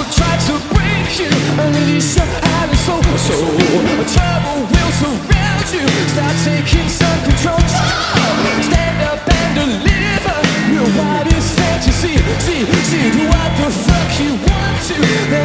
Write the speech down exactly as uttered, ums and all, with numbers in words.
try to break you, unleash your heart and soul. So trouble will surround you. Start taking some control. Stand up and deliver your wildest fantasy. See, see what the fuck you want to.